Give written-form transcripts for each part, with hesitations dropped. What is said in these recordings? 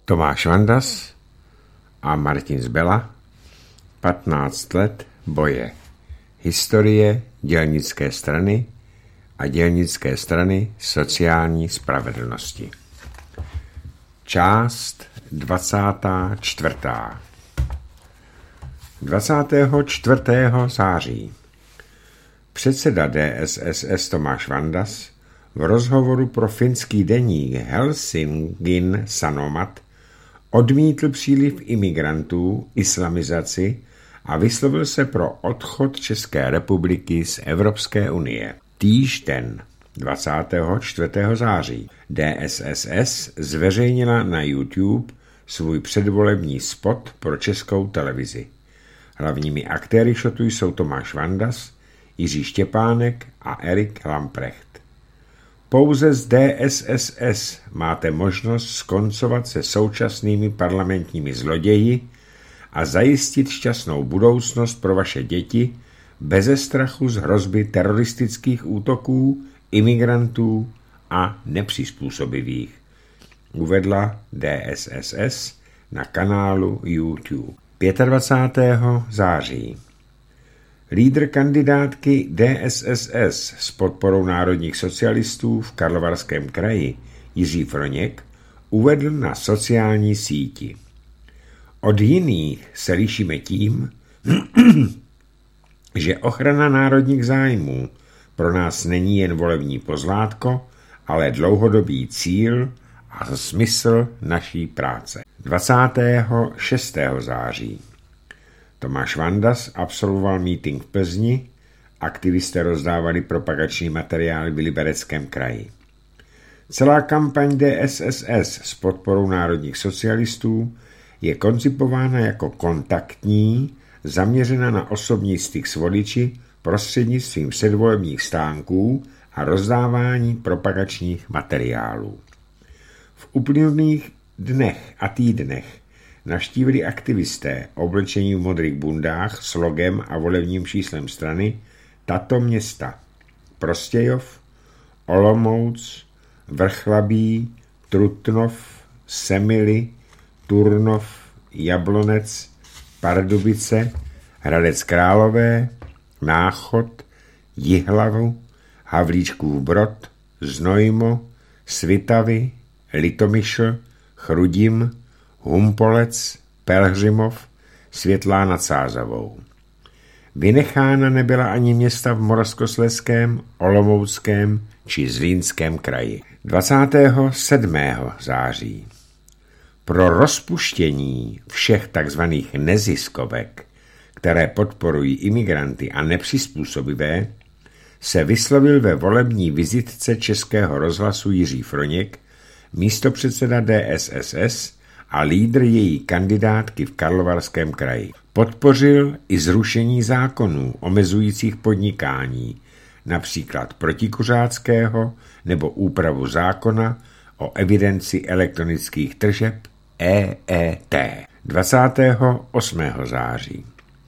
Tomáš Vandas a Martin Zbela, 15 let boje. Historie dělnické strany a dělnické strany sociální spravedlnosti. Část 24. 24. září. Předseda DSSS Tomáš Vandas v rozhovoru pro finský deník Helsingin Sanomat odmítl příliv imigrantů, islamizaci a vyslovil se pro odchod České republiky z Evropské unie. Týž den 24. září DSSS zveřejnila na YouTube svůj předvolební spot pro Českou televizi. Hlavními aktéry šotu jsou Tomáš Vandas, Jiří Štěpánek a Erik Lamprecht. Pouze z DSSS máte možnost skoncovat se současnými parlamentními zloději a zajistit šťastnou budoucnost pro vaše děti beze strachu z hrozby teroristických útoků, imigrantů a nepřizpůsobivých, uvedla DSSS na kanálu YouTube. 25. září. Lídr kandidátky DSSS s podporou národních socialistů v Karlovarském kraji Jiří Froněk uvedl na sociální síti: Od jiných se lišíme tím, že ochrana národních zájmů pro nás není jen volební pozlátko, ale dlouhodobý cíl a smysl naší práce. 26. září. Tomáš Vandas absolvoval mítink v Plzni, aktivisté rozdávali propagační materiály v Libereckém kraji. Celá kampaň DSSS s podporou národních socialistů je koncipována jako kontaktní, zaměřena na osobní styk s voliči prostřednictvím předvolebních stánků a rozdávání propagačních materiálů. V uplynulých dnech a týdnech navštívili aktivisté oblečení v modrých bundách s logem a volebním číslem strany tato města: Prostějov, Olomouc, Vrchlabí, Trutnov, Semily, Turnov, Jablonec, Pardubice, Hradec Králové, Náchod, Jihlavu, Havlíčkův Brod, Znojmo, Svitavy, Litomyšl, Chrudim, Humpolec, Pelhřimov, Světlá nad Sázavou. Vynechána nebyla ani města v Moravskoslezském, Olomouckém či Zlínském kraji. 27. září. Pro rozpuštění všech tzv. Neziskovek, které podporují imigranty a nepřizpůsobivé, se vyslovil ve volební vizitce Českého rozhlasu Jiří Froněk, místopředseda DSSS a lídr její kandidátky v Karlovarském kraji. Podpořil i zrušení zákonů omezujících podnikání, například protikuřáckého nebo úpravu zákona o evidenci elektronických tržeb EET. 28. září.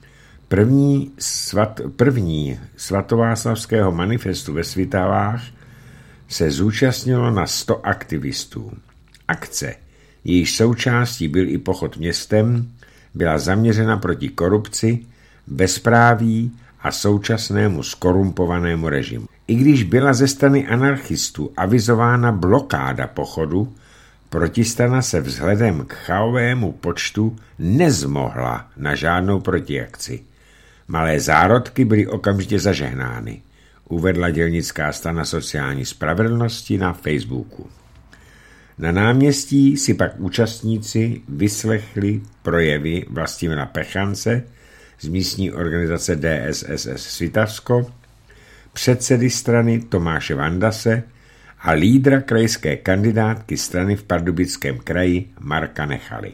První svatováclavského manifestu ve Svitavách se zúčastnilo na 100 aktivistů. Akce, jejíž součástí byl i pochod městem, byla zaměřena proti korupci, bezpráví a současnému skorumpovanému režimu. I když byla ze strany anarchistů avizována blokáda pochodu, protistrana se vzhledem k chaovému počtu nezmohla na žádnou protiakci. Malé zárodky byly okamžitě zažehnány, uvedla dělnická strana sociální spravedlnosti na Facebooku. Na náměstí si pak účastníci vyslechli projevy Vlastimila Pechance z místní organizace DSSS Svitavsko, předsedy strany Tomáše Vandase a lídra krajské kandidátky strany v Pardubickém kraji Marka Nechaly.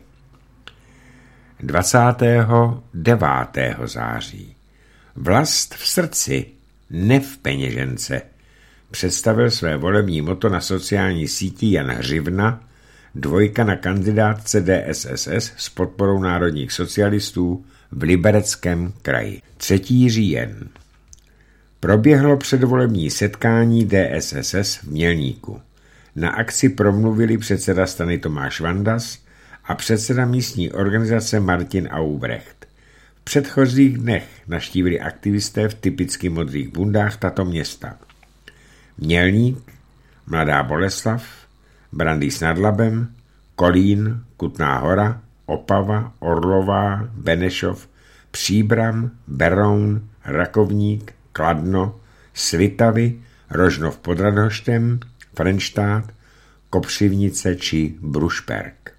29. září. Vlast v srdci, ne v peněžence, představil své volební moto na sociální síti Jan Hřivna, dvojka na kandidátce DSSS s podporou národních socialistů v Libereckém kraji. 3. říjen. Proběhlo předvolební setkání DSSS v Mělníku. Na akci promluvili předseda strany Tomáš Vandas a předseda místní organizace Martin Aubrecht. V předchozích dnech navštívili aktivisté v typicky modrých bundách tato města: Mělník, Mladá Boleslav, Brandýs nad Labem, Kolín, Kutná Hora, Opava, Orlová, Benešov, Příbram, Beroun, Rakovník, Kladno, Svitavy, Rožnov pod Radhoštem, Frenštát, Kopřivnice či Brušperk.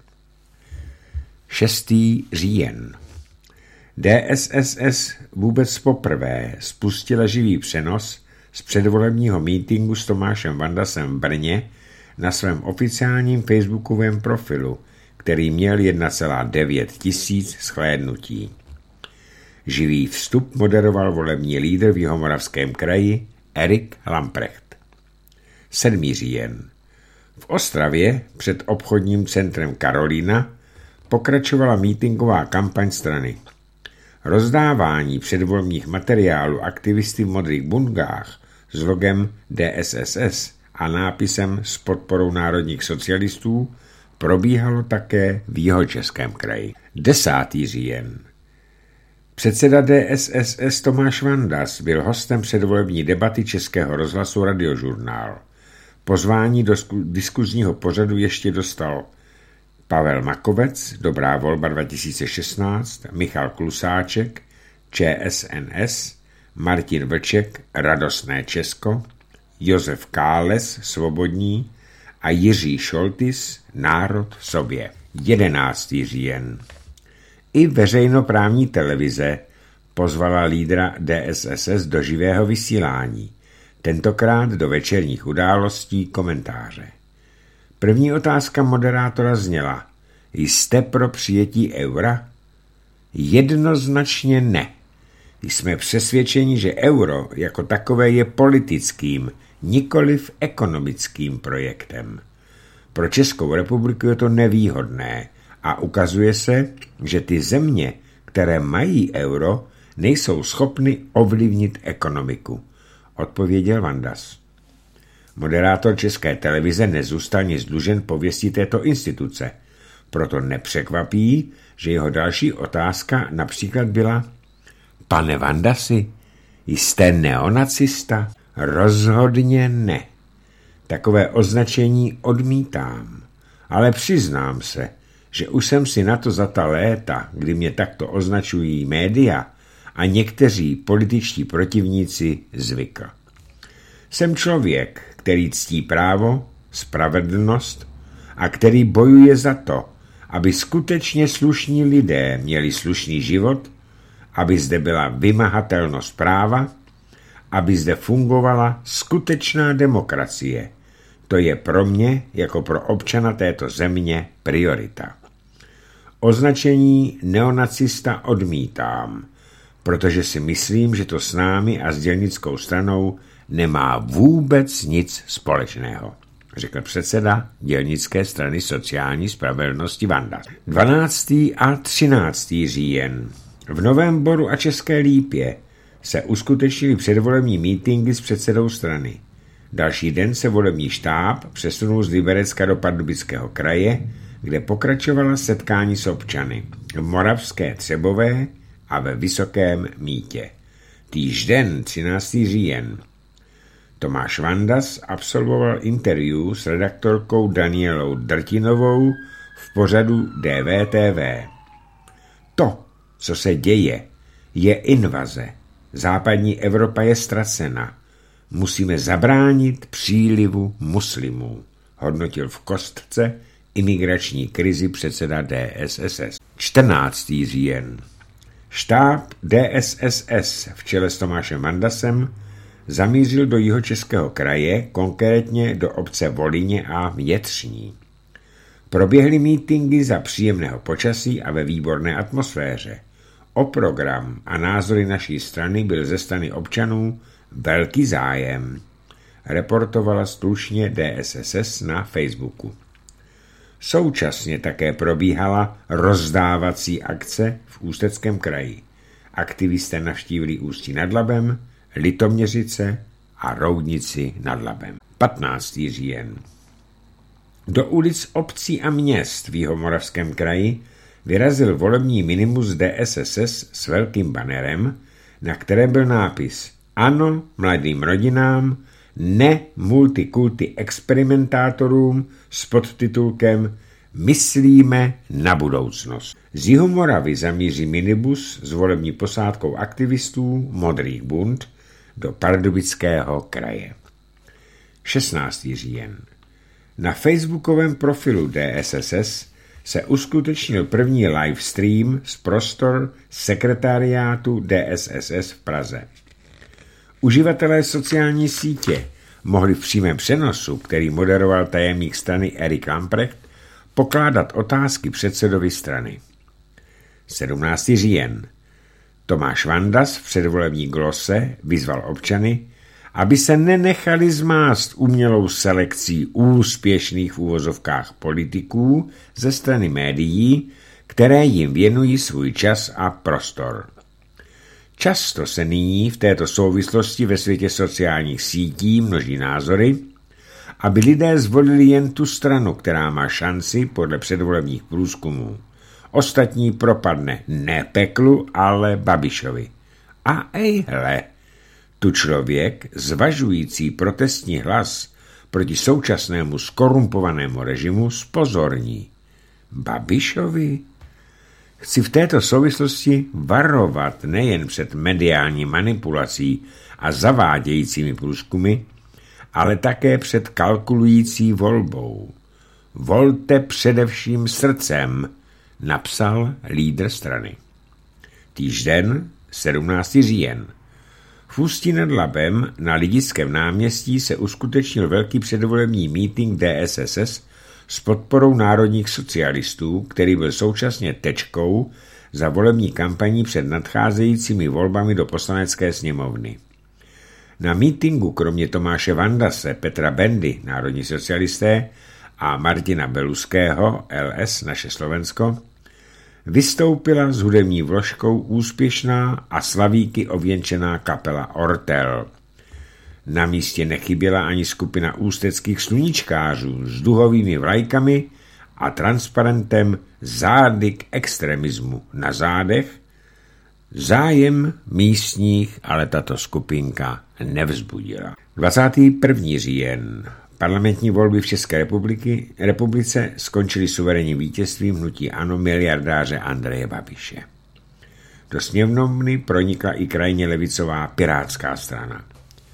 6. říjen. DSSS vůbec poprvé spustila živý přenos z předvolebního mítinku s Tomášem Vandasem v Brně na svém oficiálním facebookovém profilu, který měl 1,9 tisíc shlédnutí. Živý vstup moderoval volební lídr v Jihomoravském kraji Erik Lamprecht. 7. říjen. V Ostravě před obchodním centrem Karolína pokračovala mítinková kampaň strany. Rozdávání předvolebních materiálů aktivisty v modrých bundách s logem DSSS a nápisem s podporou národních socialistů probíhalo také v Jihočeském kraji. 10. říjen. Předseda DSSS Tomáš Vandas byl hostem předvolební debaty Českého rozhlasu Radiožurnál. Pozvání do diskuzního pořadu ještě dostal Pavel Makovec, Dobrá volba 2016, Michal Klusáček, ČSNS, Martin Vlček, Radostné Česko, Josef Káles, Svobodní a Jiří Šoltis, Národ sobě. 11. říjen. I veřejnoprávní televize pozvala lídra DSSS do živého vysílání, tentokrát do večerních událostí komentáře. První otázka moderátora zněla: jste pro přijetí eura? Jednoznačně ne. Jsme přesvědčeni, že euro jako takové je politickým, nikoliv ekonomickým projektem. Pro Českou republiku je to nevýhodné a ukazuje se, že ty země, které mají euro, nejsou schopny ovlivnit ekonomiku, odpověděl Vandas. Moderátor České televize nezůstal nic dlužen pověsti této instituce, proto nepřekvapí, že jeho další otázka například byla: pane Vandasi, jste neonacista? Rozhodně ne. Takové označení odmítám, ale přiznám se, že už jsem si na to za ta léta, kdy mě takto označují média a někteří političtí protivníci, zvykl. Jsem člověk, který ctí právo, spravedlnost a který bojuje za to, aby skutečně slušní lidé měli slušný život, aby zde byla vymahatelnost práva, aby zde fungovala skutečná demokracie. To je pro mě, jako pro občana této země, priorita. Označení neonacista odmítám, protože si myslím, že to s námi a s dělnickou stranou nemá vůbec nic společného, řekl předseda dělnické strany sociální spravedlnosti Vandas. 12. a 13. říjen. V Novém Boru a České Lípě se uskutečnily předvolební mítinky s předsedou strany. Další den se volební štáb přesunul z Liberecka do Pardubického kraje, kde pokračovala setkání s občany v Moravské Třebové a ve Vysokém Mýtě. Týž den, 13. říjen, Tomáš Vandas absolvoval interview s redaktorkou Danielou Drtinovou v pořadu DVTV. To, co se děje, je invaze. Západní Evropa je ztracena. Musíme zabránit přílivu muslimů, hodnotil v kostce imigrační krizi předseda DSSS. 14. říjen. Štáb DSSS v čele s Tomášem Vandasem zamířil do Jihočeského kraje, konkrétně do obce Volině a Mětřní. Proběhly mítinky za příjemného počasí a ve výborné atmosféře. O program a názory naší strany byl ze strany občanů velký zájem, reportovala slušně DSSS na Facebooku. Současně také probíhala rozdávací akce v Ústeckém kraji. Aktivisté navštívili Ústí nad Labem, Litoměřice a Roudnici nad Labem. 15. říjen. Do ulic obcí a měst v Jihomoravském kraji vyrazil volební minimus DSSS s velkým banerem, na kterém byl nápis Ano mladým rodinám, ne multikulti experimentátorům s podtitulkem Myslíme na budoucnost. Z Jihomoravy zamíří minibus s volební posádkou aktivistů Modrých bund do Pardubického kraje. 16. říjen. Na facebookovém profilu DSSS se uskutečnil první live stream z prostor sekretariátu DSSS v Praze. Uživatelé sociální sítě mohli v přímém přenosu, který moderoval tajemník strany Erik Lamprecht, pokládat otázky předsedovi strany. 17. říjen. Tomáš Vandas v předvolební glose vyzval občany, aby se nenechali zmást umělou selekcí úspěšných v uvozovkách politiků ze strany médií, které jim věnují svůj čas a prostor. Často se nyní v této souvislosti ve světě sociálních sítí množí názory, aby lidé zvolili jen tu stranu, která má šanci podle předvolebních průzkumů. Ostatní propadne ne peklu, ale Babišovi. A ejhle, tu člověk, zvažující protestní hlas proti současnému skorumpovanému režimu, zpozorní. Babišovi? Chci v této souvislosti varovat nejen před mediální manipulací a zavádějícími průzkumy, ale také před kalkulující volbou. Volte především srdcem, napsal lídr strany. Týž den, 17. říjen. V Ústí nad Labem na Lidickém náměstí se uskutečnil velký předvolební mítink DSSS s podporou národních socialistů, který byl současně tečkou za volební kampaní před nadcházejícími volbami do Poslanecké sněmovny. Na mítinku kromě Tomáše Vandase, Petra Bendy, národní socialisté, a Martina Beluského, LS, naše Slovensko, vystoupila s hudební vložkou úspěšná a slavíky ověnčená kapela Ortel. Na místě nechyběla ani skupina ústeckých sluníčkářů s duhovými vlajkami a transparentem Zády k extremismu na zádech. Zájem místních ale tato skupinka nevzbudila. 21. říjen. Parlamentní volby v České republice skončily suverénním vítězstvím hnutí ANO miliardáře Andreje Babiše. Do sněmovny pronikla i krajně levicová Pirátská strana.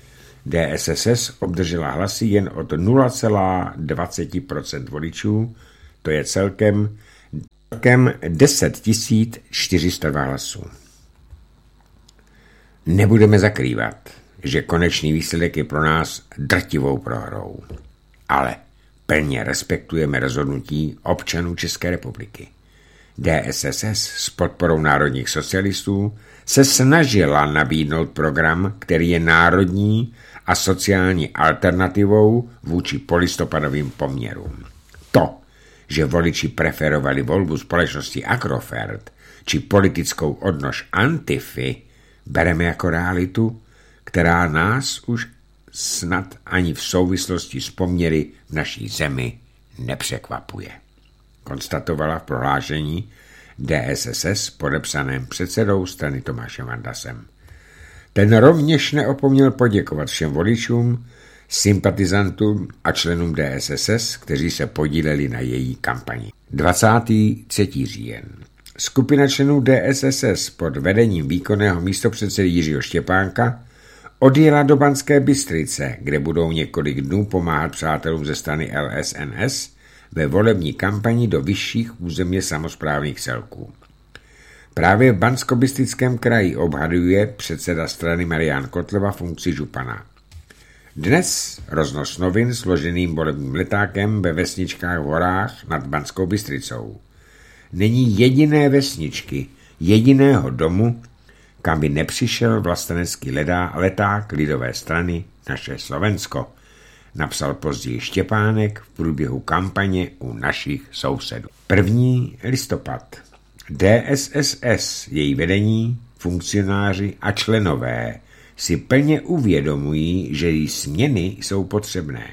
DSSS obdržela hlasy jen od 0,20% voličů, to je celkem 10 402 hlasů. Nebudeme zakrývat, že konečný výsledek je pro nás drtivou prohrou. Ale plně respektujeme rozhodnutí občanů České republiky. DSSS s podporou národních socialistů se snažila nabídnout program, který je národní a sociální alternativou vůči polistopadovým poměrům. To, že voliči preferovali volbu společnosti Agrofert či politickou odnož Antify, bereme jako realitu, která nás už snad ani v souvislosti s poměry v naší zemi nepřekvapuje. Konstatovala v prohlášení DSSS podepsaném předsedou strany Tomášem Vandasem. Ten rovněž neopomněl poděkovat všem voličům, sympatizantům a členům DSSS, kteří se podíleli na její kampani. 23. říjen. Skupina členů DSSS pod vedením výkonného místopředsedy Jiřího Štěpánka odjela do Banské Bystrice, kde budou několik dnů pomáhat přátelům ze strany LSNS ve volební kampani do vyšších územně samosprávných celků. Právě v Banskobystrickém kraji obhajuje předseda strany Marián Kotleba funkci župana. Dnes roznos novin složeným volebním letákem ve vesničkách v horách nad Banskou Bystricou. Není jediné vesničky, jediného domu, kam by nepřišel vlastenecký leták lidové strany Naše Slovensko, napsal později Štěpánek v průběhu kampaně u našich sousedů. 1. listopad. DSSS, její vedení, funkcionáři a členové si plně uvědomují, že její směny jsou potřebné.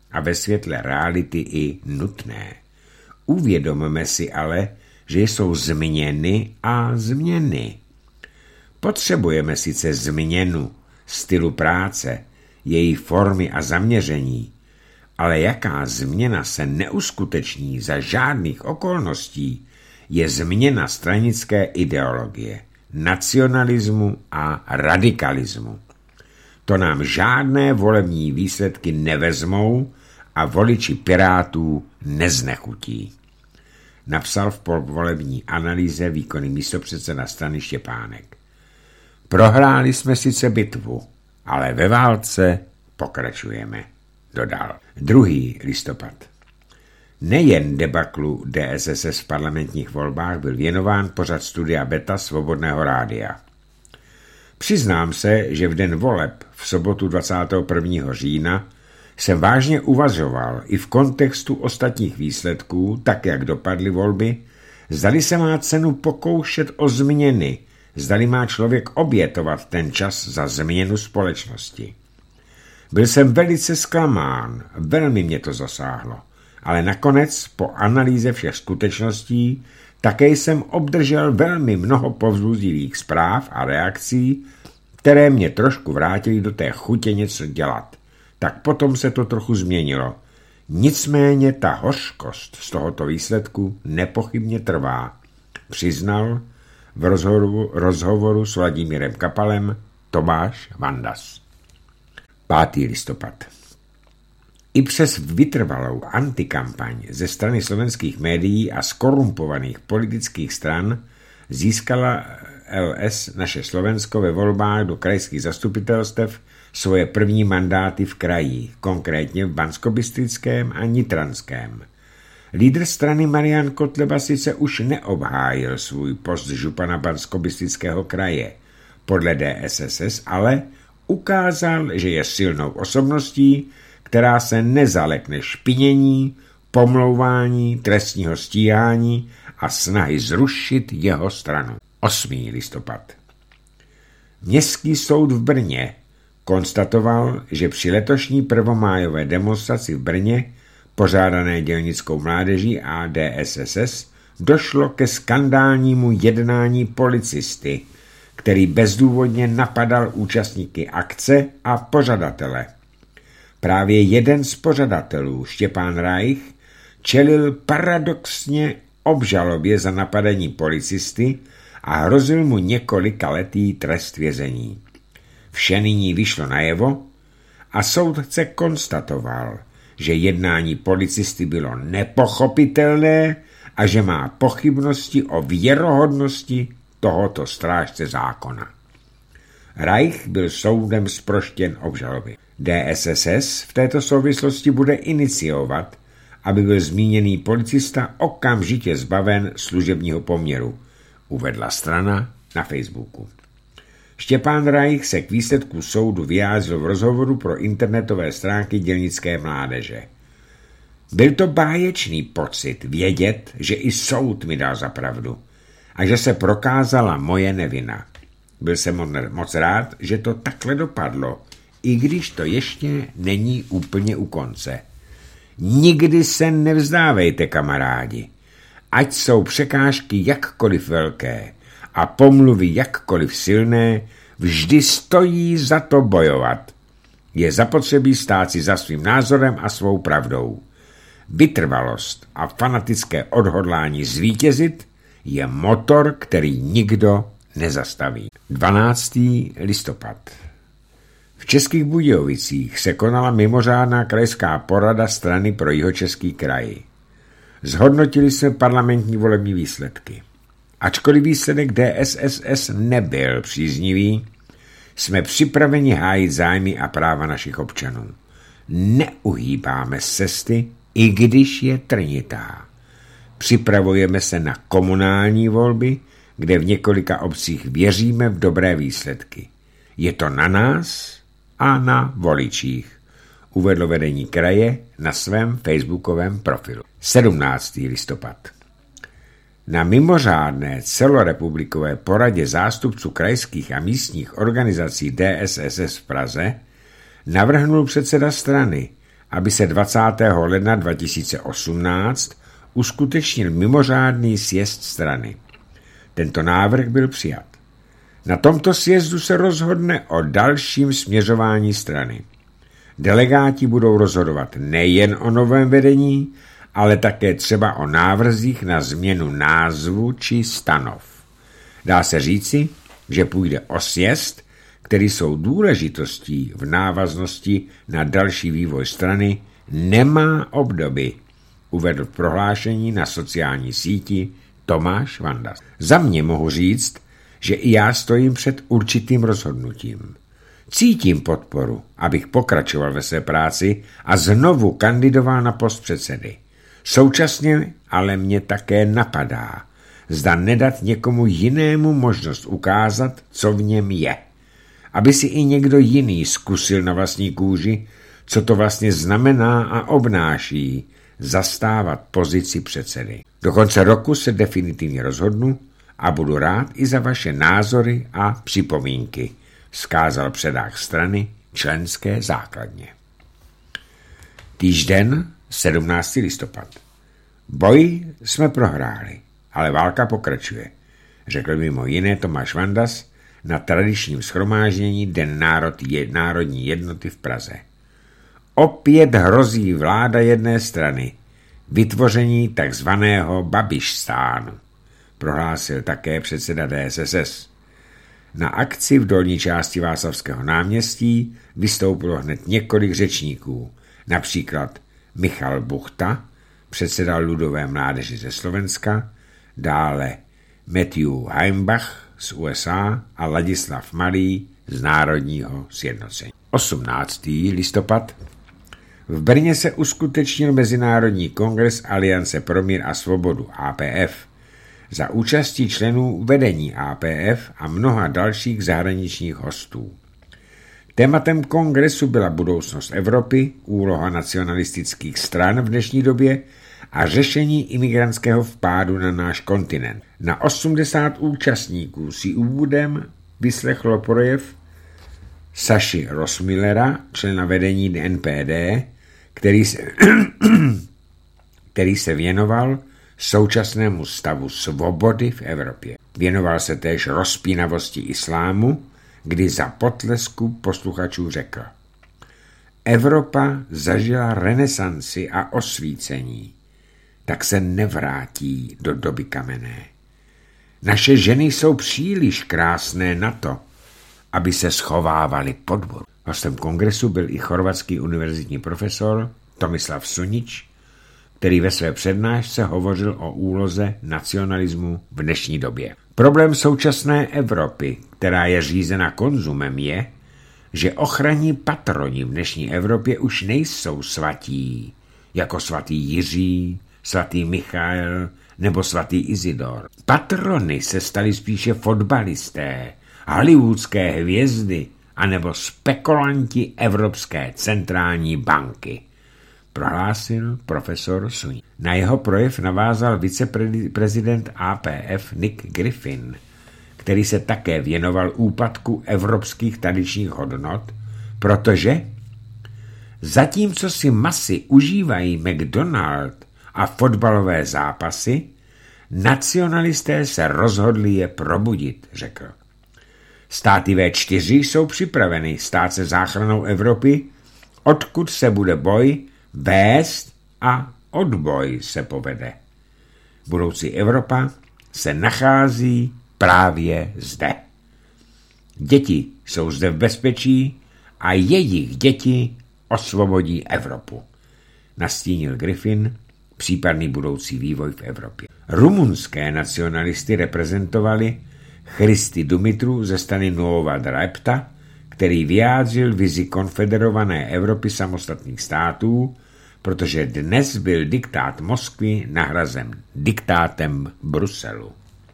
a ve světle reality i nutné. Uvědomme si ale, že jsou změny a změny. Potřebujeme sice změnu stylu práce, její formy a zaměření, ale jaká změna se neuskuteční za žádných okolností, je změna stranické ideologie, nacionalismu a radikalismu. To nám žádné volební výsledky nevezmou a voliči Pirátů neznechutí. Napsal v volební analýze výkonný místopředseda strany Štěpánek. Prohráli jsme sice bitvu, ale ve válce pokračujeme, dodal. 2. listopad. Nejen debaklu DSSS v parlamentních volbách byl věnován pořad Studia Beta Svobodného rádia. Přiznám se, že v den voleb v sobotu 21. října jsem vážně uvažoval i v kontextu ostatních výsledků, tak jak dopadly volby, zdali se má cenu pokoušet o změny, zdali má člověk obětovat ten čas za změnu společnosti. Byl jsem velice zklamán, velmi mě to zasáhlo, ale nakonec po analýze všech skutečností také jsem obdržel velmi mnoho povzbudivých zpráv a reakcí, které mě trošku vrátily do té chutě něco dělat. Tak potom se to trochu změnilo. Nicméně ta hořkost z tohoto výsledku nepochybně trvá, přiznal v rozhovoru s Vladimírem Kapalem Tomáš Vandas. 5. listopad. I přes vytrvalou antikampaň ze strany slovenských médií a skorumpovaných politických stran získala LS naše Slovensko ve volbách do krajských zastupitelstev svoje první mandáty v krajích, konkrétně v Banskobystrickém a Nitranském. Lídr strany Marian Kotleba sice už neobhájil svůj post župana Banskobystrického kraje podle DSSS, ale ukázal, že je silnou osobností, která se nezalekne špinění, pomlouvání, trestního stíhání a snahy zrušit jeho stranu. 8. listopad. Městský soud v Brně konstatoval, že při letošní prvomájové demonstraci v Brně, pořádané dělnickou mládeží a DSSS, došlo ke skandálnímu jednání policisty, který bezdůvodně napadal účastníky akce a pořadatele. Právě jeden z pořadatelů, Štěpán Reich, čelil paradoxně obžalobě za napadení policisty a hrozil mu několikaletý trest vězení. Vše nyní vyšlo najevo a soudce konstatoval, že jednání policisty bylo nepochopitelné a že má pochybnosti o věrohodnosti tohoto strážce zákona. Reich byl soudem zproštěn obžaloby. DSSS v této souvislosti bude iniciovat, aby byl zmíněný policista okamžitě zbaven služebního poměru, uvedla strana na Facebooku. Štěpán Reich se k výsledku soudu vyjádřil v rozhovoru pro internetové stránky dělnické mládeže. Byl to báječný pocit vědět, že i soud mi dal za pravdu a že se prokázala moje nevina. Byl jsem moc rád, že to takhle dopadlo, i když to ještě není úplně u konce. Nikdy se nevzdávejte, kamarádi. Ať jsou překážky jakkoliv velké a pomluvy jakkoliv silné, vždy stojí za to bojovat. Je zapotřebí stát si za svým názorem a svou pravdou. Vytrvalost a fanatické odhodlání zvítězit je motor, který nikdo nezastaví. 12. listopad. V Českých Budějovicích se konala mimořádná krajská porada strany pro Jihočeský kraj. Zhodnotili jsme parlamentní volební výsledky. Ačkoliv výsledek DSSS nebyl příznivý, jsme připraveni hájit zájmy a práva našich občanů. Neuhýbáme z cesty, i když je trnitá. Připravujeme se na komunální volby, kde v několika obcích věříme v dobré výsledky. Je to na nás a na voličích, uvedlo vedení kraje na svém facebookovém profilu. 17. listopad. Na mimořádné celorepublikové poradě zástupců krajských a místních organizací DSSS v Praze navrhnul předseda strany aby se 20. ledna 2018 uskutečnil mimořádný sjezd strany. Tento návrh byl přijat. Na tomto sjezdu se rozhodne o dalším směřování strany. Delegáti budou rozhodovat nejen o novém vedení, ale také třeba o návrzích na změnu názvu či stanov. Dá se říci, že půjde o sjezd, který jsou důležitostí v návaznosti na další vývoj strany, nemá obdoby, uvedl v prohlášení na sociální síti Tomáš Vandas. Za mě mohu říct, že i já stojím před určitým rozhodnutím. Cítím podporu, abych pokračoval ve své práci a znovu kandidoval na post předsedy. Současně ale mě také napadá, zda nedat někomu jinému možnost ukázat, co v něm je. Aby si i někdo jiný zkusil na vlastní kůži, co to vlastně znamená a obnáší zastávat pozici předsedy. Do konce roku se definitivně rozhodnu a budu rád i za vaše názory a připomínky, vzkázal předák strany členské základně. Týžden 17. listopad. Boj jsme prohráli, ale válka pokračuje, řekl mimo jiné Tomáš Vandas na tradičním shromáždění Den národní jednoty v Praze. Opět hrozí vláda jedné strany, vytvoření takzvaného Babišstánu, prohlásil také předseda DSSS. Na akci v dolní části Václavského náměstí vystoupilo hned několik řečníků, například Michal Buchta, předseda Ludové mládeže ze Slovenska, dále Matthew Heimbach z USA a Ladislav Malý z Národního sjednocení. 18. listopad. V Brně se uskutečnil Mezinárodní kongres Aliance pro mír a svobodu APF za účastí členů vedení APF a mnoha dalších zahraničních hostů. Tématem kongresu byla budoucnost Evropy, úloha nacionalistických stran v dnešní době a řešení imigrantského vpádu na náš kontinent. Na 80 účastníků si úvodem vyslechlo projev Saši Rosmillera, člena vedení NPD, který se věnoval současnému stavu svobody v Evropě. Věnoval se též rozpínavosti islámu, kdy za potlesku posluchačů řekl: Evropa zažila renesanci a osvícení, tak se nevrátí do doby kamenné. Naše ženy jsou příliš krásné na to, aby se schovávaly pod vodu. Hostem kongresu byl i chorvatský univerzitní profesor Tomislav Sunič, který ve své přednášce hovořil o úloze nacionalismu v dnešní době. Problém současné Evropy, která je řízena konzumem, je, že ochranní patroni v dnešní Evropě už nejsou svatí, jako svatý Jiří, svatý Michael nebo svatý Izidor. Patrony se staly spíše fotbalisté, hollywoodské hvězdy anebo spekulanti Evropské centrální banky, prohlásil profesor Suní. Na jeho projev navázal viceprezident APF Nick Griffin, který se také věnoval úpadku evropských tradičních hodnot, protože zatímco si masy užívají McDonald a fotbalové zápasy, nacionalisté se rozhodli je probudit, řekl. Státy V4 jsou připraveny stát se záchranou Evropy, odkud se bude boj vést a odboj se povede. Budoucí Evropa se nachází právě zde. Děti jsou zde v bezpečí a jejich děti osvobodí Evropu, nastínil Griffin případný budoucí vývoj v Evropě. Rumunské nacionalisty reprezentovali Christy Dumitru ze strany Nova Drepta, který vyjádřil vizi konfederované Evropy samostatných států, protože dnes byl diktát Moskvy nahrazen diktátem Bruselu.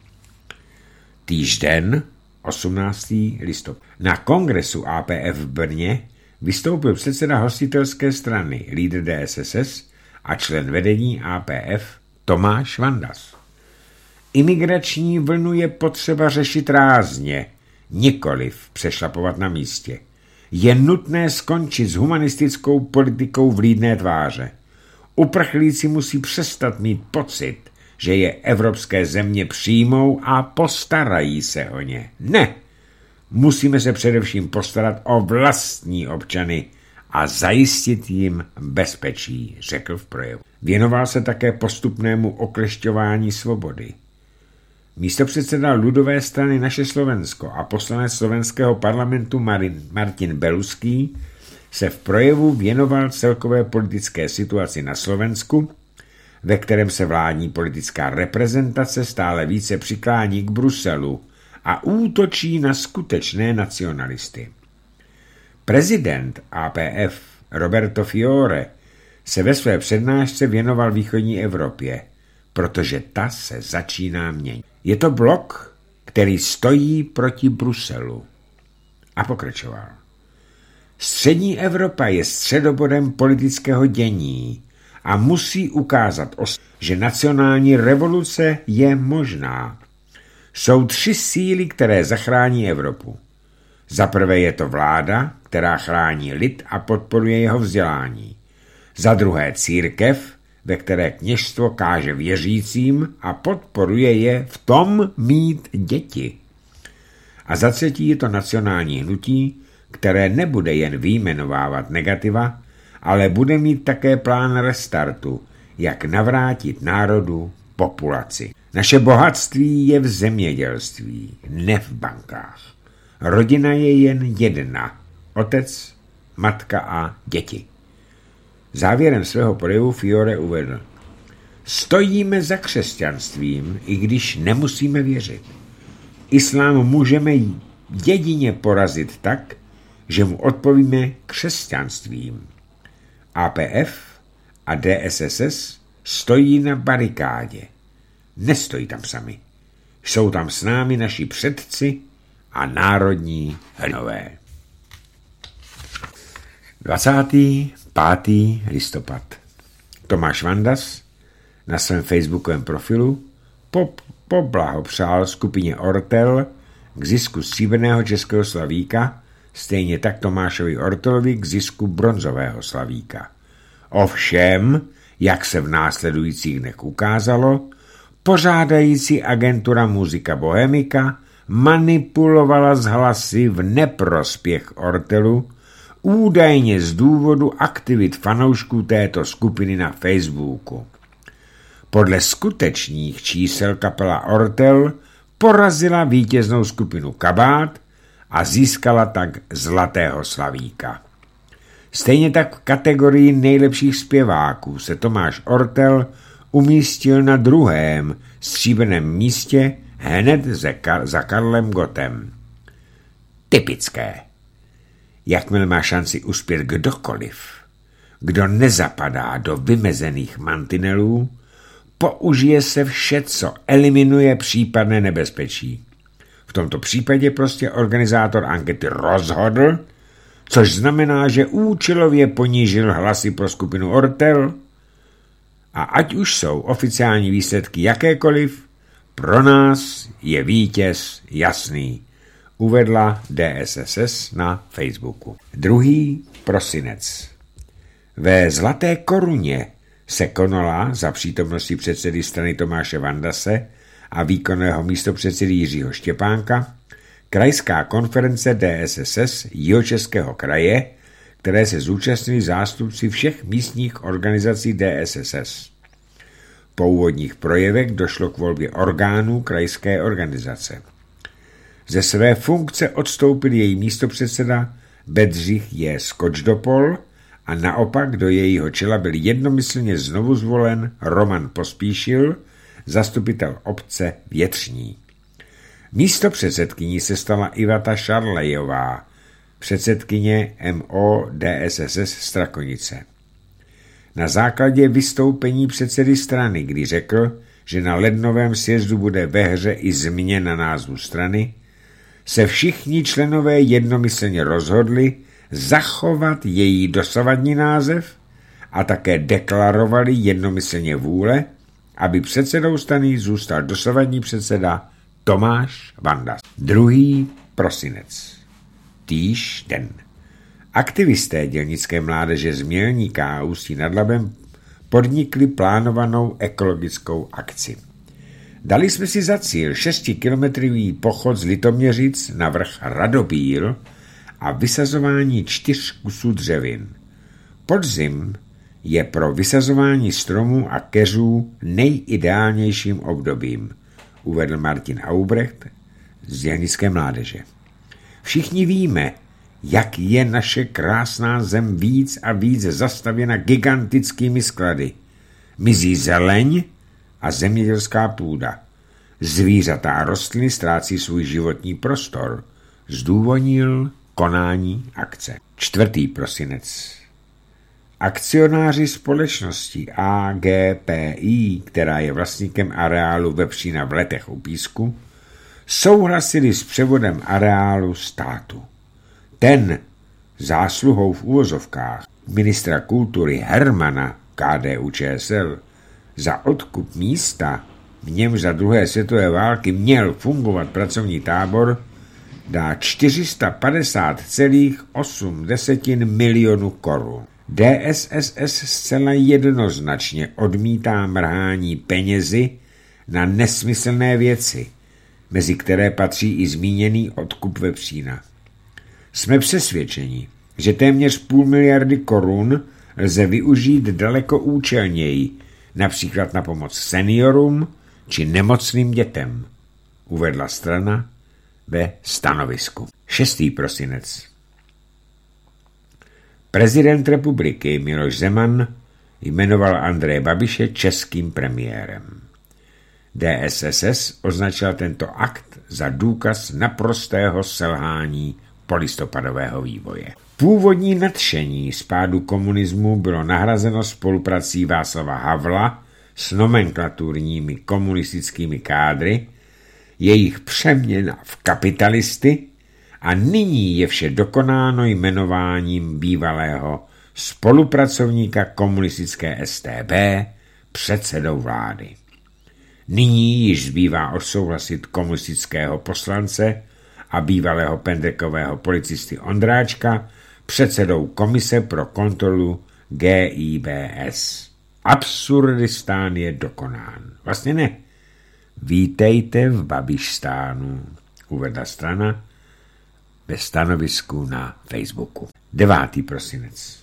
Týžden 18. listopad. Na kongresu APF v Brně vystoupil předseda hostitelské strany, lídr DSSS a člen vedení APF Tomáš Vandas. Imigrační vlnu je potřeba řešit rázně, nikoliv přešlapovat na místě. Je nutné skončit s humanistickou politikou vlídné tváře. Uprchlíci musí přestat mít pocit, že je evropské země přijmou a postarají se o ně. Ne! Musíme se především postarat o vlastní občany a zajistit jim bezpečí, řekl v projevu. Věnoval se také postupnému oklešťování svobody. Místopředseda Ludové strany Naše Slovensko a poslanec slovenského parlamentu Martin Beluský se v projevu věnoval celkové politické situaci na Slovensku, ve kterém se vládní politická reprezentace stále více přiklání k Bruselu a útočí na skutečné nacionalisty. Prezident APF Roberto Fiore se ve své přednášce věnoval východní Evropě, protože ta se začíná měnit. Je to blok, který stojí proti Bruselu. A pokračoval. Střední Evropa je středobodem politického dění a musí ukázat, že nacionální revoluce je možná. Jsou 3 síly, které zachrání Evropu. Za prvé je to vláda, která chrání lid a podporuje jeho vzdělání. Za druhé církev, ve které kněžstvo káže věřícím a podporuje je v tom mít děti. A za třetí je to nacionální hnutí, které nebude jen vyjmenovávat negativa, ale bude mít také plán restartu, jak navrátit národu populaci. Naše bohatství je v zemědělství, ne v bankách. Rodina je jen jedna. Otec, matka a děti. Závěrem svého projevu Fiore uvedl. Stojíme za křesťanstvím, i když nemusíme věřit. Islám můžeme jedině porazit tak, že mu odpovíme křesťanstvím. APF a DSSS stojí na barikádě. Nestojí tam sami. Jsou tam s námi naši předci a národní hrdinové. 25. listopad. Tomáš Vandas na svém facebookovém profilu poblahopřál skupině Ortel k zisku stříbrného českého slavíka, stejně tak Tomášovi Ortelovi k zisku bronzového slavíka. Ovšem, jak se v následujících dnech ukázalo, pořádající agentura Muzika Bohemika manipulovala s hlasy v neprospěch Ortelu, údajně z důvodu aktivit fanoušků této skupiny na Facebooku. Podle skutečných čísel kapela Ortel porazila vítěznou skupinu Kabát a získala tak zlatého slavíka. Stejně tak v kategorii nejlepších zpěváků se Tomáš Ortel umístil na 2. stříbrném místě hned za Karlem Gottem. Typické. Jakmile má šanci uspět kdokoliv, kdo nezapadá do vymezených mantinelů, použije se vše, co eliminuje případné nebezpečí. V tomto případě prostě organizátor ankety rozhodl, což znamená, že účelově ponížil hlasy pro skupinu Ortel a ať už jsou oficiální výsledky jakékoliv, pro nás je vítěz jasný, uvedla DSSS na Facebooku. 2. prosinec. Ve Zlaté Koruně se konala za přítomnosti předsedy strany Tomáše Vandase a výkonného místopředsedy Jiřího Štěpánka krajská konference DSSS Jihočeského kraje, které se zúčastnili zástupci všech místních organizací DSSS. Po úvodních projevech došlo k volbě orgánů krajské organizace. Ze své funkce odstoupil její místopředseda Bedřich J. Skočdopol a naopak do jejího čela byl jednomyslně znovu zvolen Roman Pospíšil, zastupitel obce Větřní. Místopředsedkyní se stala Iveta Šarlejová, předsedkyně MO DSSS Strakonice. Na základě vystoupení předsedy strany, kdy řekl, že na lednovém sjezdu bude ve hře i změna názvu strany, se všichni členové jednomyslně rozhodli zachovat její dosavadní název a také deklarovali jednomyslně vůle, aby předsedou strany zůstal dosavadní předseda Tomáš Vandas. 2. prosinec. Týž den. Aktivisté dělnické mládeže z Mělníka a Ústí nad Labem podnikli plánovanou ekologickou akci. Dali jsme si za cíl 6kilometrový pochod z Litoměřic na vrch Radopíl a vysazování 4 kusů dřevin. Podzim je pro vysazování stromů a keřů nejideálnějším obdobím, uvedl Martin Aubrecht z dělnické mládeže. Všichni víme, jak je naše krásná zem víc a víc zastavěna gigantickými sklady. Mizí zeleň a zemědělská půda. Zvířata a rostliny ztrácí svůj životní prostor, zdůvodnil konání akce. 4. prosinec. Akcionáři společnosti AGPI, která je vlastníkem areálu vepřína v Letech u Písku, souhlasili s převodem areálu státu. Ten zásluhou v uvozovkách ministra kultury Hermana KDU-ČSL za odkup místa, v němž za druhé světové války měl fungovat pracovní tábor, dá 450,8 milionů korun. DSSS zcela jednoznačně odmítá mrhání penězi na nesmyslné věci, mezi které patří i zmíněný odkup vepřína. Jsme přesvědčeni, že téměř 500 miliardy korun lze využít daleko účelněji, například na pomoc seniorům či nemocným dětem, uvedla strana ve stanovisku. 6. prosinec. Prezident republiky Miloš Zeman jmenoval Andreje Babiše českým premiérem. DSSS označila tento akt za důkaz naprostého selhání polistopadového vývoje. Původní nadšení z pádu komunismu bylo nahrazeno spoluprací Václava Havla s nomenklaturními komunistickými kádry, jejich přeměna v kapitalisty a nyní je vše dokonáno jmenováním bývalého spolupracovníka komunistické StB předsedou vlády. Nyní již zbývá odsouhlasit komunistického poslance a bývalého pendrekového policisty Ondráčka předsedou komise pro kontrolu GIBS. Absurdistán je dokonán. Vlastně ne. Vítejte v Babišstánu, uvedla strana ve stanovisku na Facebooku. 9. prosinec.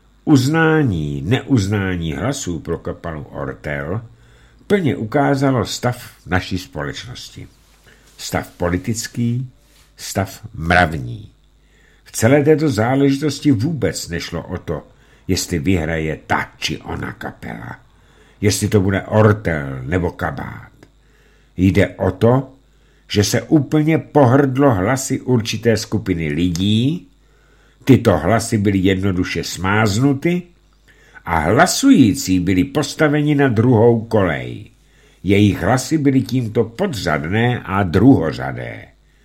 Uznání, neuznání hlasů pro kapelu Ortel plně ukázalo stav naší společnosti. Stav politický, stav mravní. V celé této záležitosti vůbec nešlo o to, jestli vyhraje ta či ona kapela, jestli to bude Ortel nebo Kabát. Jde o to, že se úplně pohrdlo hlasy určité skupiny lidí, tyto hlasy byly jednoduše smáznuty a hlasující byli postaveni na druhou kolej. Jejich hlasy byly tímto podřadné a druhořadé.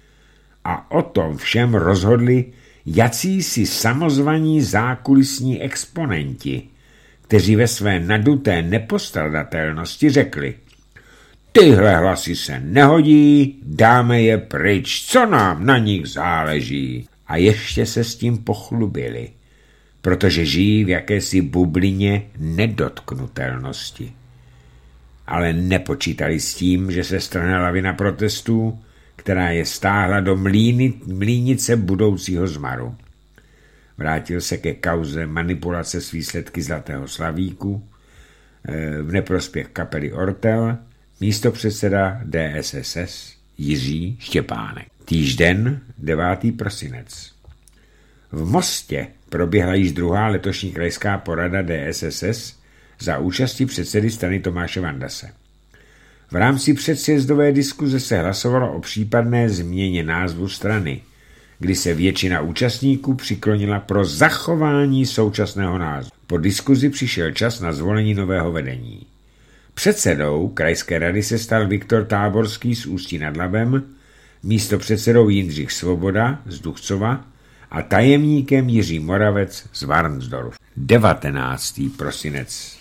A o tom všem rozhodli jacísi samozvaní zákulisní exponenti, kteří ve své naduté nepostradatelnosti řekli: tyhle hlasy se nehodí, dáme je pryč, co nám na nich záleží. A ještě se s tím pochlubili, protože žijí v jakési bublině nedotknutelnosti. Ale nepočítali s tím, že se strhne lavina protestů, která je stáhla do mlýnice budoucího zmaru. Vrátil se ke kauze manipulace s výsledky Zlatého slavíku v neprospěch kapely Ortel místopředseda DSSS Jiří Štěpánek. Týžden 9. prosinec. V Mostě proběhla již druhá letošní krajská porada DSSS za účasti předsedy strany Tomáše Vandase. V rámci předsjezdové diskuze se hlasovalo o případné změně názvu strany, kdy se většina účastníků přiklonila pro zachování současného názvu. Po diskuzi přišel čas na zvolení nového vedení. Předsedou krajské rady se stal Viktor Táborský z Ústí nad Labem, místopředsedou Jindřich Svoboda z Duchcova a tajemníkem Jiří Moravec z Varnsdorf. 19. prosinec.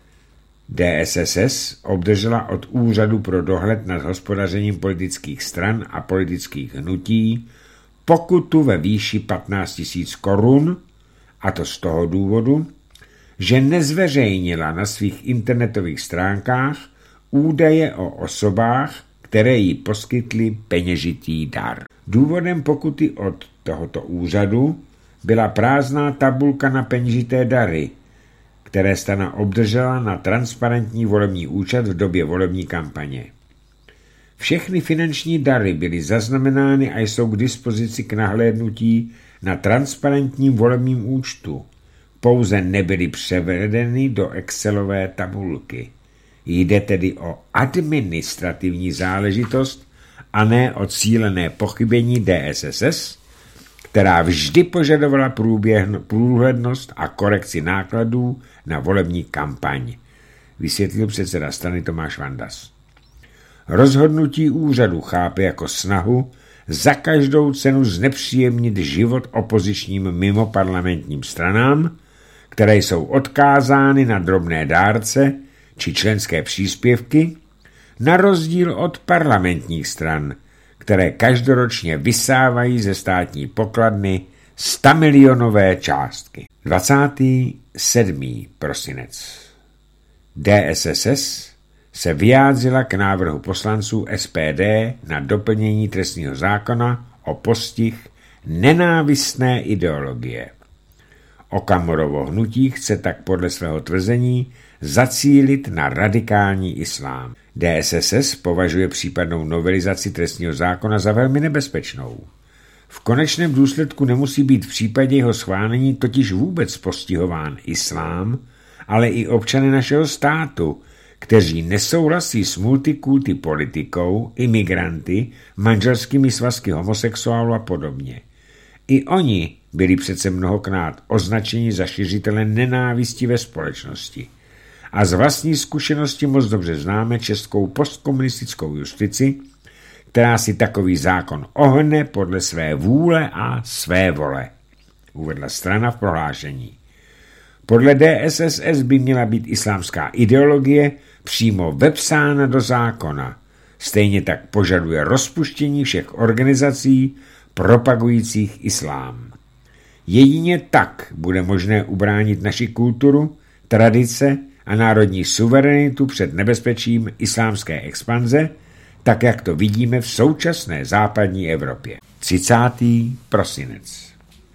DSSS obdržela od Úřadu pro dohled nad hospodařením politických stran a politických hnutí pokutu ve výši 15 000 korun A to z toho důvodu, že nezveřejnila na svých internetových stránkách údaje o osobách, které jí poskytly peněžitý dar. Důvodem pokuty od tohoto úřadu byla prázdná tabulka na peněžité dary, které strana obdržela na transparentní volební účast v době volební kampaně. Všechny finanční dary byly zaznamenány a jsou k dispozici k nahlédnutí na transparentním volebním účtu. Pouze nebyly převedeny do Excelové tabulky. Jde tedy o administrativní záležitost a ne o cílené pochybení DSSS, která vždy požadovala průhlednost a korekci nákladů na volební kampaň, vysvětlil předseda strany Tomáš Vandas. Rozhodnutí úřadu chápe jako snahu za každou cenu znepříjemnit život opozičním mimoparlamentním stranám, které jsou odkázány na drobné dárce či členské příspěvky, na rozdíl od parlamentních stran, které každoročně vysávají ze státní pokladny 100milionové částky. 27. prosinec. DSSS se vyjádřila k návrhu poslanců SPD na doplnění trestního zákona o postih nenávistné ideologie. Okamurovo hnutí chce tak podle svého tvrzení zacílit na radikální islám. DSSS považuje případnou novelizaci trestního zákona za velmi nebezpečnou. V konečném důsledku nemusí být v případě jeho schválení totiž vůbec postihován islám, ale i občany našeho státu, kteří nesouhlasí s multikulty politikou, imigranty, manželskými svazky homosexuálů a podobně. I oni byli přece mnohokrát označeni za šiřitele nenávisti ve společnosti. A z vlastní zkušenosti moc dobře známe českou postkomunistickou justici, která si takový zákon ohne podle své vůle a své vole, uvedla strana v prohlášení. Podle DSSS by měla být islámská ideologie přímo vepsána do zákona. Stejně tak požaduje rozpuštění všech organizací propagujících islám. Jedině tak bude možné ubránit naši kulturu, tradice a národní suverenitu před nebezpečím islámské expanze, tak jak to vidíme v současné západní Evropě. 30. prosinec.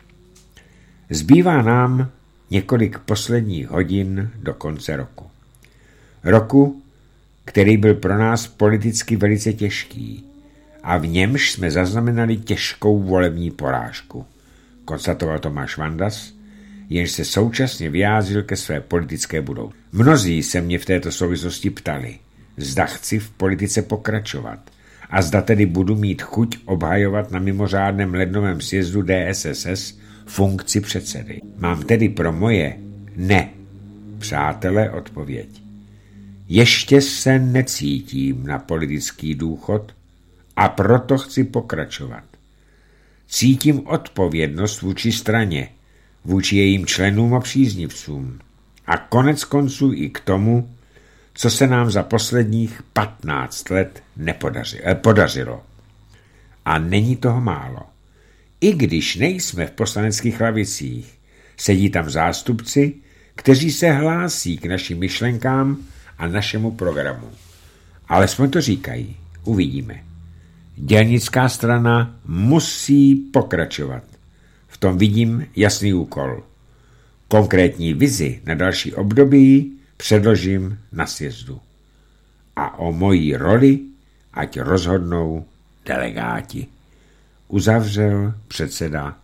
Zbývá nám několik posledních hodin do konce roku. Roku, který byl pro nás politicky velice těžký a v němž jsme zaznamenali těžkou volební porážku, konstatoval Tomáš Vandas, jenž se současně vyjádřil ke své politické budoucnosti. Mnozí se mě v této souvislosti ptali, zda chci v politice pokračovat a zda tedy budu mít chuť obhajovat na mimořádném lednovém sjezdu DSSS funkci předsedy. Mám tedy pro moje ne, přátelé, odpověď. Ještě se necítím na politický důchod a proto chci pokračovat. Cítím odpovědnost vůči straně, vůči jejím členům a příznivcům a konec konců i k tomu, co se nám za posledních 15 let podařilo. A není toho málo. I když nejsme v poslaneckých lavicích, sedí tam zástupci, kteří se hlásí k našim myšlenkám a našemu programu. Alespoň to říkají. Uvidíme. Dělnická strana musí pokračovat. V tom vidím jasný úkol. Konkrétní vizi na další období předložím na sjezdu. A o mojí roli ať rozhodnou delegáti. Uzavřel předseda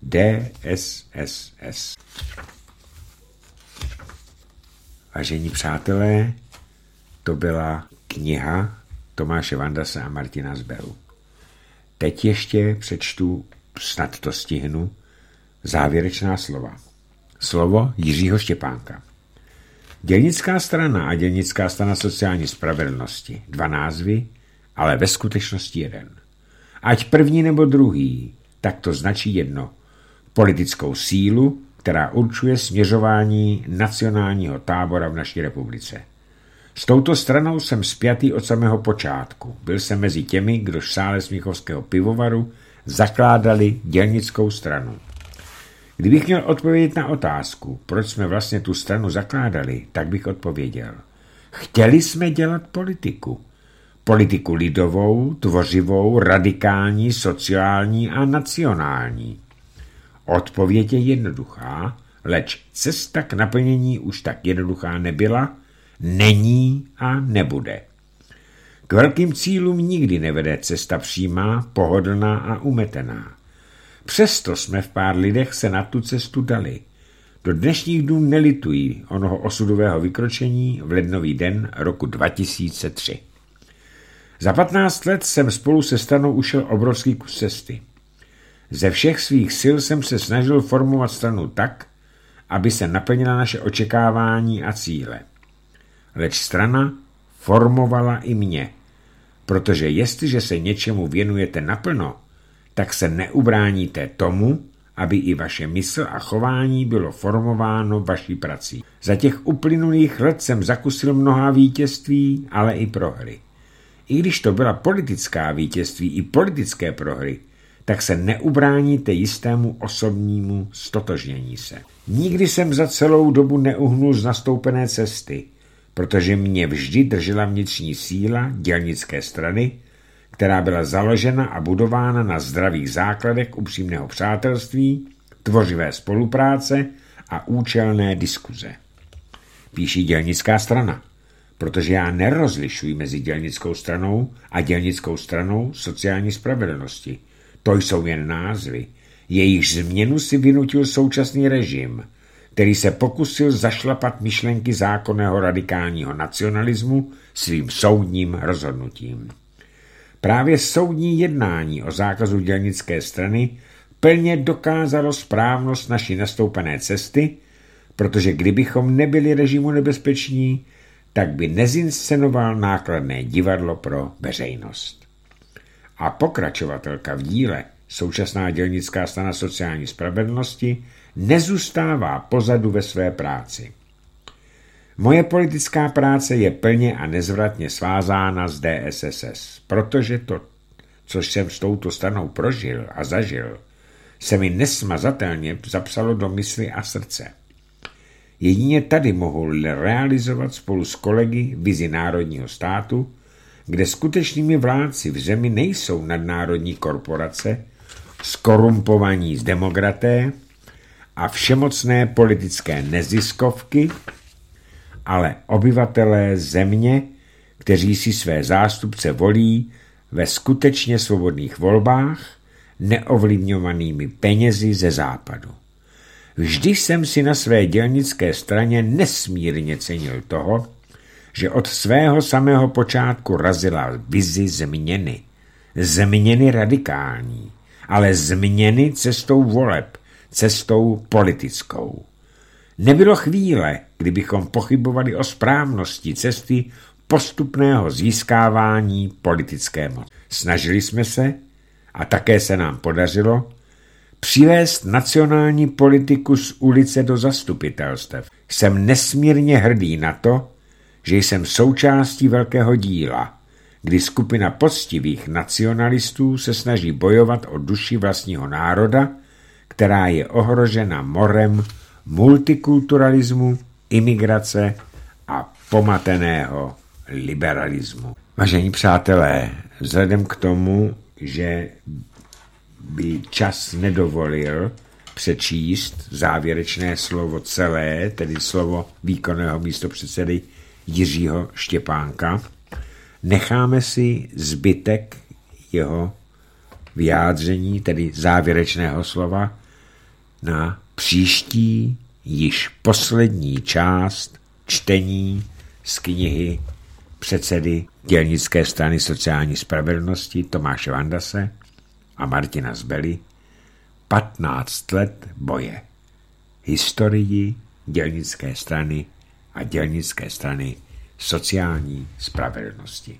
DSSS. Vážení přátelé, to byla kniha Tomáše Vandase a Martina Zberu. Teď ještě přečtu, snad to stihnu, závěrečná slova. Slovo Jiřího Štěpánka. Dělnická strana a Dělnická strana sociální spravedlnosti. 2 názvy, ale ve skutečnosti 1. Ať první nebo druhý, tak to značí jedno. Politickou sílu, která určuje směřování nacionálního tábora v naší republice. S touto stranou jsem spjatý od samého počátku. Byl jsem mezi těmi, kdož v sále Smíchovského pivovaru zakládali dělnickou stranu. Kdybych měl odpovědět na otázku, proč jsme vlastně tu stranu zakládali, tak bych odpověděl. Chtěli jsme dělat politiku. Politiku lidovou, tvořivou, radikální, sociální a nacionální. Odpověď je jednoduchá, leč cesta k naplnění už tak jednoduchá nebyla, není a nebude. K velkým cílům nikdy nevede cesta přímá, pohodlná a umetená. Přesto jsme v pár lidech se na tu cestu dali. Do dnešních dnů nelitují onoho osudového vykročení v lednový den roku 2003. Za 15 let jsem spolu se stranou ušel obrovský kus cesty. Ze všech svých sil jsem se snažil formovat stranu tak, aby se naplnila naše očekávání a cíle. Leč strana formovala i mě, protože jestliže se něčemu věnujete naplno, tak se neubráníte tomu, aby i vaše mysl a chování bylo formováno vaší prací. Za těch uplynulých let jsem zakusil mnohá vítězství, ale i prohry. I když to byla politická vítězství i politické prohry, tak se neubráníte jistému osobnímu stotožnění se. Nikdy jsem za celou dobu neuhnul z nastoupené cesty, protože mě vždy držela vnitřní síla dělnické strany, která byla založena a budována na zdravých základech upřímného přátelství, tvořivé spolupráce a účelné diskuze. Píší dělnická strana, protože já nerozlišuji mezi dělnickou stranou a dělnickou stranou sociální spravedlnosti. To jsou jen názvy. Jejich změnu si vynutil současný režim, který se pokusil zašlapat myšlenky zákonného radikálního nacionalismu svým soudním rozhodnutím. Právě soudní jednání o zákazu dělnické strany plně dokázalo správnost naší nastoupené cesty, protože kdybychom nebyli režimu nebezpeční, tak by nezinscenoval nákladné divadlo pro veřejnost. A pokračovatelka v díle, současná dělnická strana sociální spravedlnosti, nezůstává pozadu ve své práci. Moje politická práce je plně a nezvratně svázána s DSSS, protože to, což jsem s touto stranou prožil a zažil, se mi nesmazatelně zapsalo do mysli a srdce. Jedině tady mohu realizovat spolu s kolegy vizi národního státu, kde skutečnými vládci v zemi nejsou nadnárodní korporace, skorumpovaní z demokraté a všemocné politické neziskovky, ale obyvatelé země, kteří si své zástupce volí ve skutečně svobodných volbách, neovlivňovanými penězi ze západu. Vždy jsem si na své dělnické straně nesmírně cenil toho, že od svého samého počátku razila vizi změny. Změny radikální, ale změny cestou voleb, cestou politickou. Nebylo chvíle, kdybychom pochybovali o správnosti cesty postupného získávání politické moci. Snažili jsme se, a také se nám podařilo, přivést nacionální politiku z ulice do zastupitelstev. Jsem nesmírně hrdý na to, že jsem součástí velkého díla, kdy skupina poctivých nacionalistů se snaží bojovat o duši vlastního národa, která je ohrožena morem multikulturalismu, imigrace a pomateného liberalismu. Vážení přátelé, vzhledem k tomu, že by čas nedovolil přečíst závěrečné slovo celé, tedy slovo výkonného místopředsedy Jiřího Štěpánka, necháme si zbytek jeho vyjádření, tedy závěrečného slova, na příští, již poslední část čtení z knihy předsedy dělnické strany sociální spravedlnosti Tomáše Vandase a Martina Zbely 15 let boje. Historii dělnické strany a dělnické strany sociální spravedlnosti.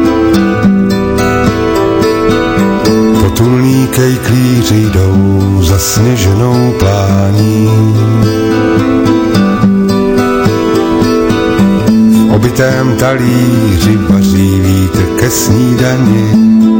Potulní kejklíři jdou za zasněženou plání. V obitém talíři vaří vítr ke snídani.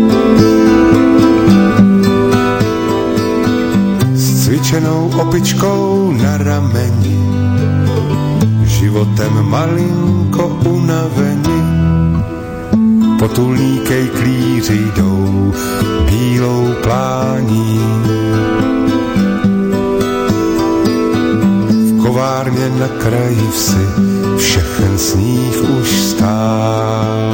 S cvičenou opičkou na rameni, životem malinko unaveni. Potulní kejklíři jdou bílou plání. V kovárně na kraji vsi všechen sníh už stál.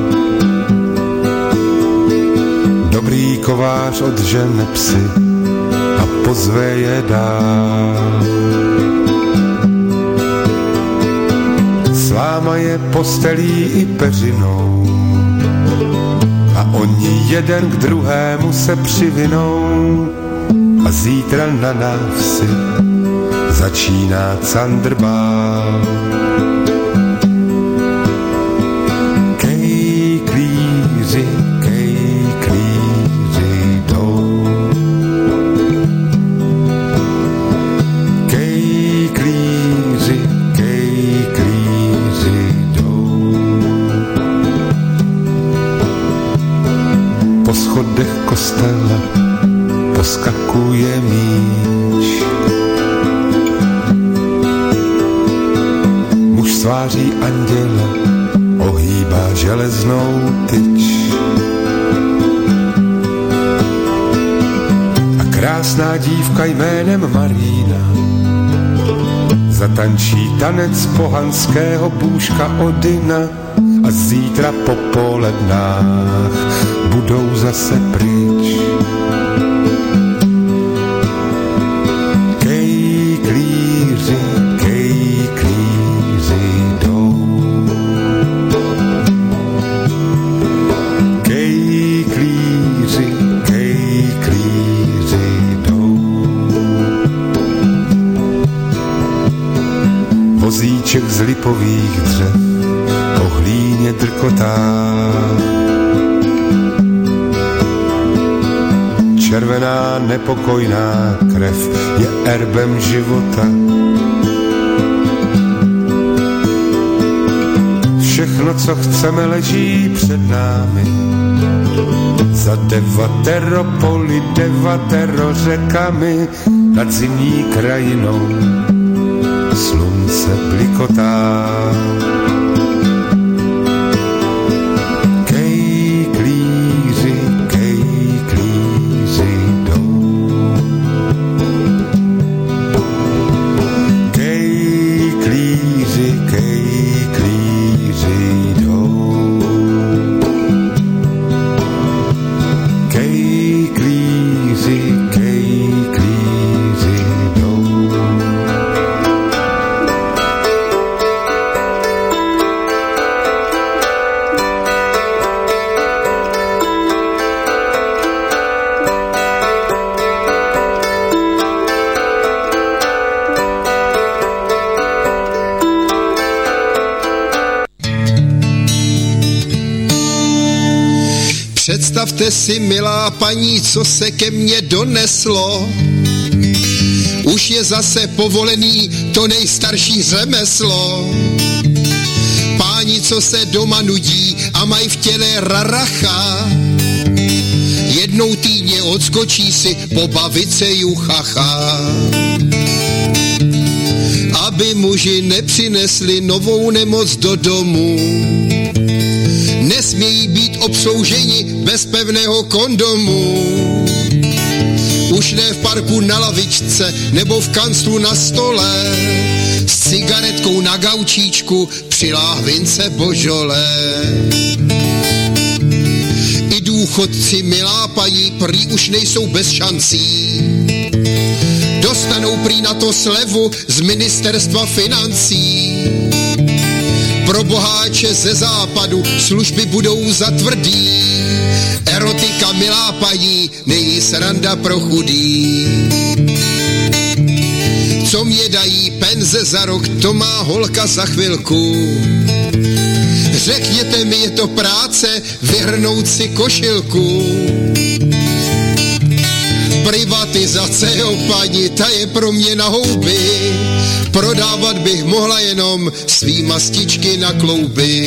Dobrý kovář odžene psy a pozve je dál. Sláma je postelí i peřinou a oni jeden k druhému se přivinou a zítra na návsi začíná candrbál. Kejklíři, kejklíři jdou. Kejklíři, kejklíři jdou. Po schodech kostela poskakuje míč. Muž sváří anděla ohýbá železnou tyč. A krásná dívka jménem Marína zatančí tanec pohanského bůžka Odina a zítra po polednách budou zase pryč. Kejklíři, kejklíři jdou. Kejklíři, kejklíři jdou. Vozíček z lipových dřev po hlíně drkotá. Červená nepokojná krev je erbem života. Všechno, co chceme, leží před námi. Za devatero poli, devatero řekami, nad zimní krajinou slunce blikotá. Kejklíři, kejklíři jdou. Kejklíři, kejklíři jdou. Kejklíři, kejklíři jdou. Představte si, milá paní, co se ke mně doneslo. Už je zase povolený to nejstarší řemeslo. Páni, co se doma nudí a mají v těle raracha, jednou týdně odskočí si pobavit se juchacha. Aby muži nepřinesli novou nemoc do domu, nesmějí být obslouženi bez pevného kondomu. Už ne v parku na lavičce nebo v kanclu na stole, s cigaretkou na gaučíčku při láhvince božole. I důchodci, milá paní, prý už nejsou bez šancí. Dostanou prý na to slevu z ministerstva financí. Pro boháče ze západu služby budou za tvrdý. Erotika, milá paní, není sranda pro chudý. Co mě dají penze za rok, to má holka za chvilku. Řekněte mi, je to práce vyhrnout si košilku. Privatizace, jo paní, ta je pro mě na houby. Prodávat bych mohla jenom svý mastičky na klouby.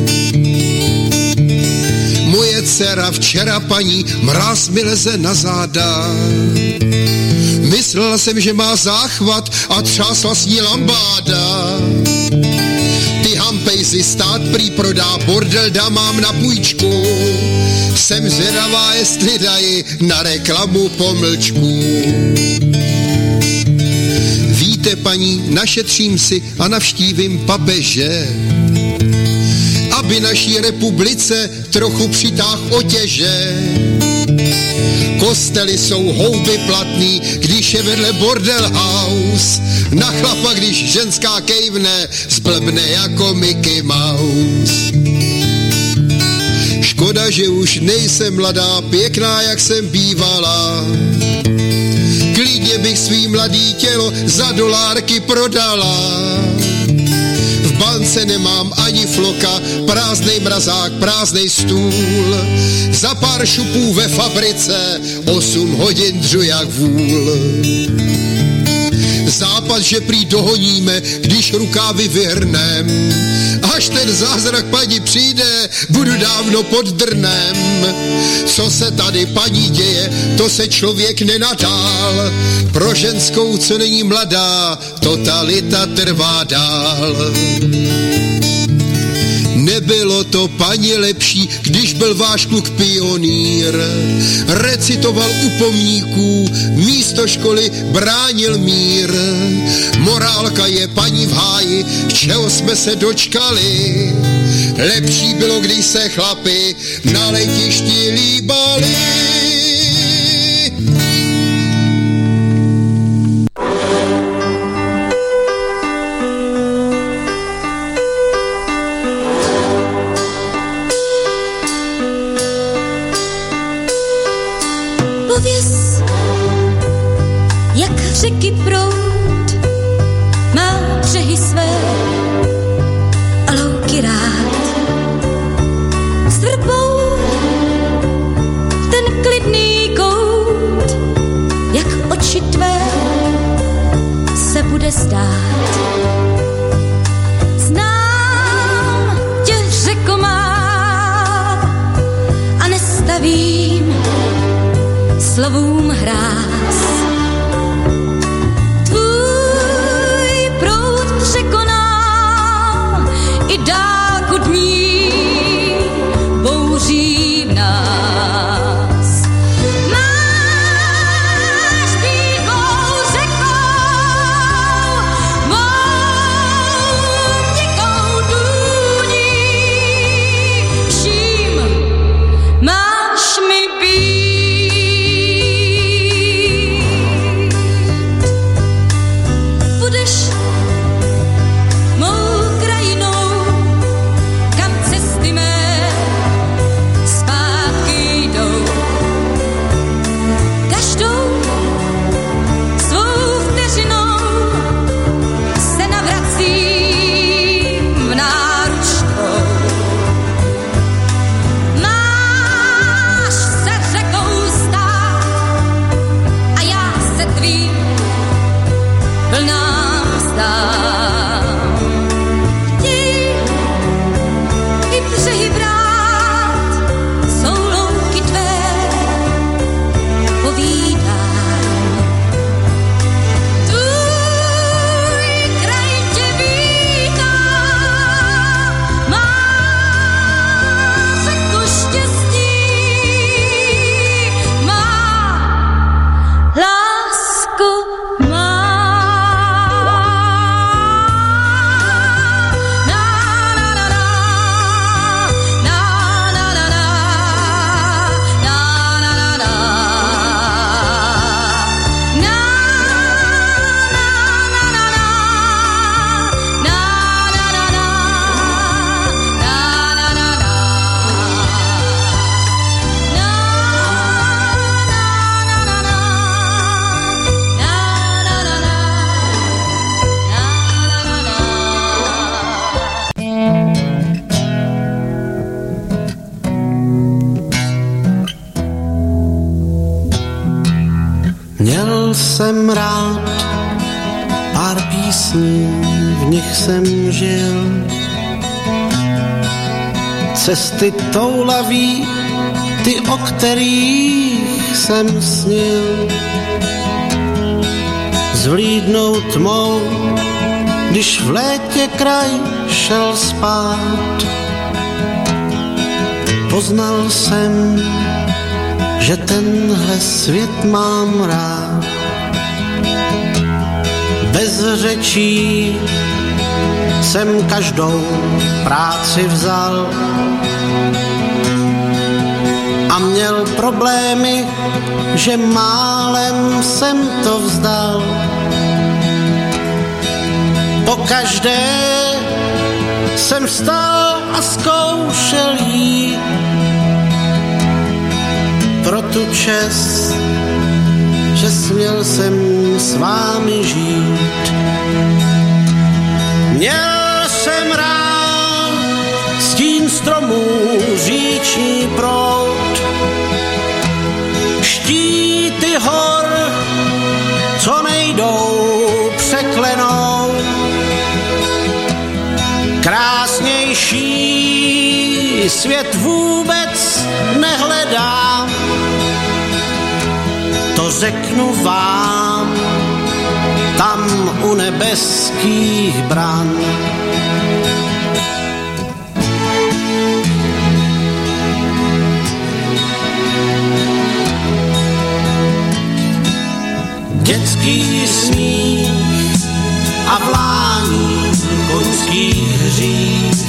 Moje dcera včera, paní, mráz mi leze na záda. Myslela jsem, že má záchvat a třásla s ní lambáda. Ty hampejzy stát prý prodá, bordel dámám na půjčku. Jsem zvědavá, jestli dají na reklamu pomlčku. Víte, paní, našetřím si a navštívím papeže, aby naší republice trochu přitáhl otěže. Kostely jsou houby platný, když je vedle bordel house. Na chlapa, když ženská kejvne, zblbne jako Mickey Mouse. Škoda, že už nejsem mladá, pěkná, jak jsem bývala. Klidně bych svý mladý tělo za dolárky prodala. V bance nemám ani floka, prázdnej mrazák, prázdnej stůl. Za pár šupů ve fabrice 8 hodin dřu jak vůl. Západ, že prý dohoníme, když rukávy vyhrnem. Až ten zázrak, paní, přijde, budu dávno pod drnem. Co se tady, paní, děje, to se člověk nenadál. Pro ženskou, co není mladá, totalita trvá dál. Nebylo to, paní, lepší, když byl váš kluk pionýr. Recitoval u pomníků, místo školy bránil mír. Morálka je, paní, v háji, čeho jsme se dočkali. Lepší bylo, když se chlapi na letišti líbali. Řeky proud má břehy své a louky rád. S vrbou ten klidný kout, jak oči tvé se bude zdát. Znám tě, řeko má, a nestavím slovům hráz. I dálku dní bouří v nás. Máš být mou řekou, mou měkkou důní. Čím máš mi být? Budeš mou krajinou, jsem rád, pár písní, v nich jsem žil. Cesty toulaví, ty, o kterých jsem snil. Zvlídnou tmou, když v létě kraj šel spát. Poznal jsem, že tenhle svět mám rád. Bez řečí jsem každou práci vzal a měl problémy, že málem jsem to vzdal. Pokaždé jsem vstal a zkoušel jít pro tu čest, že směl jsem s vámi žít. Měl jsem rád stín stromů, říční proud, štíty hor, co nejdou překlenout. Krásnější svět vůbec nehledám, to řeknu vám, tam u nebeských bran. Dětský smích a vlání koňských hřív,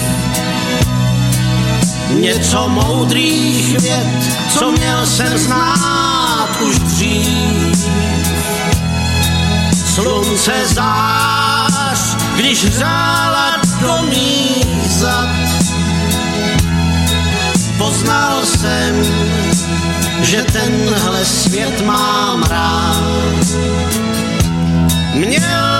něco moudrých vět, co měl jsem znát už dřív. Slunce zář, když hřála do mých zad, poznal jsem, že tenhle svět mám rád. Měl